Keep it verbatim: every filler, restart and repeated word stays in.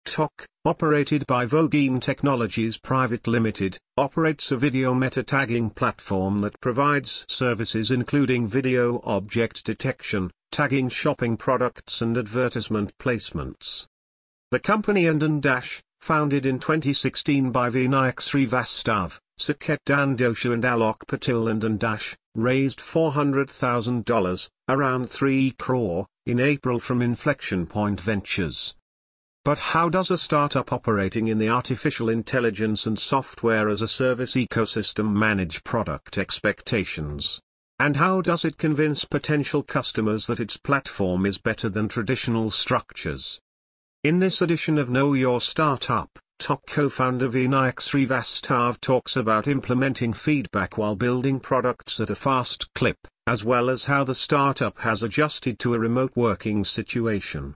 T O C, operated by Vogeme Technologies Private Limited, operates a video meta-tagging platform that provides services including video object detection, tagging shopping products and advertisement placements. The company and Dash, founded in twenty sixteen by Vinayak Srivastav, Saket Dandosha and Alok Patil and Dash, raised four hundred thousand dollars, around three crore, in April from Inflection Point Ventures. But how does a startup operating in the artificial intelligence and software as a service ecosystem manage product expectations? And how does it convince potential customers that its platform is better than traditional structures? In this edition of Know Your Startup, T O C co-founder Vinayak Srivastav talks about implementing feedback while building products at a fast clip, as well as how the startup has adjusted to a remote working situation.